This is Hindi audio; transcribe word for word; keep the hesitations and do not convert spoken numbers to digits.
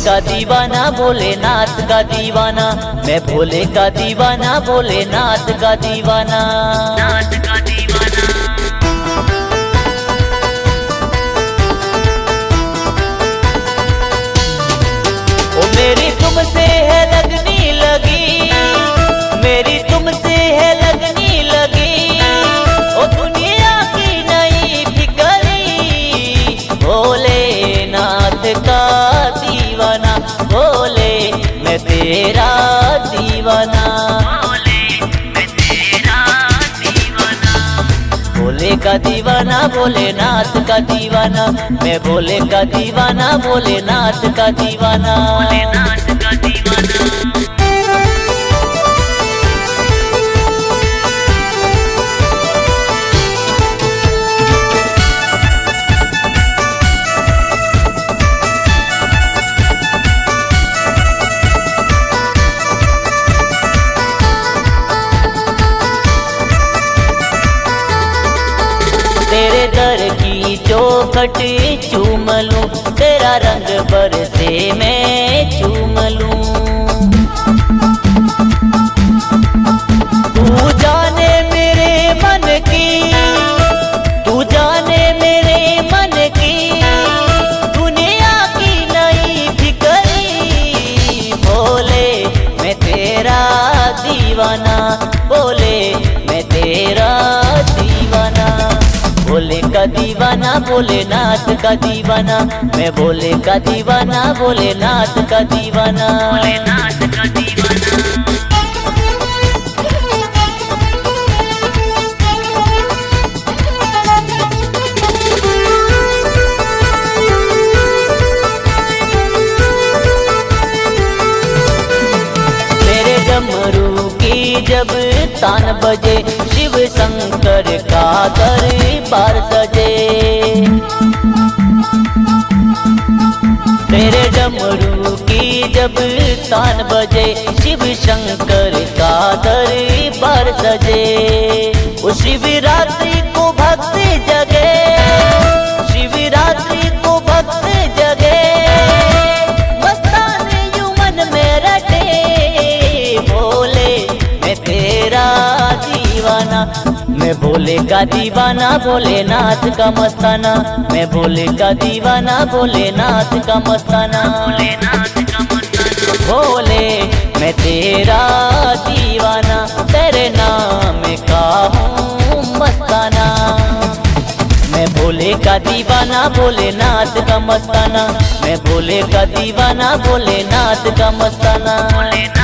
का दीवाना भोलेनाथ का दीवाना, मैं भोले का दीवाना भोलेनाथ का दीवाना। नाथ का दीवाना। ओ मेरी तुमसे है लगनी लगी, मेरी तुमसे है लगनी लगी, ओ दुनिया की नई फिकरी, भोलेनाथ का दीवाना, भोले मैं तेरा दीवाना, भोले मैं तेरा दीवाना। भोले का दीवाना भोलेनाथ का दीवाना, मैं भोले का दीवाना भोलेनाथ का दीवाना, भोलेनाथ का दीवाना। तेरे दर की चौखट चूम लूं, तेरा रंग बरसे मैं चूम लूं। तू जाने मेरे मन की, तू जाने मेरे मन की, दुनिया की नई फिकरी, भोले मैं तेरा दीवाना, भोले मैं तेरा दीवाना। भोले का दीवाना भोलेनाथ का दीवाना, मैं भोले का दीवाना भोलेनाथ का दीवाना, भोलेनाथ का दीवाना। तेरे डमरू की जब तान बजे, शिव शंकर का दरबार सजे। तेरे डमरू की जब तान बजे, शिव शंकर का दरबार सजे। वो शिवरात्रि को भक्त जगे, शिवरात्रि को भक्त जगे, मस्ताने युमन में रटे, भोले मैं तेरा दीवाना, मैं भोले का दीवाना भोलेनाथ का मस्ताना, मैं भोले का दीवाना भोलेनाथ का मस्ताना, भोलेनाथ का मस्ताना। भोले मैं तेरा दीवाना, तेरे नाम का हूँ मस्ताना, मैं भोले का दीवाना भोलेनाथ का मस्ताना, मैं भोले का दीवाना भोलेनाथ का मस्ताना।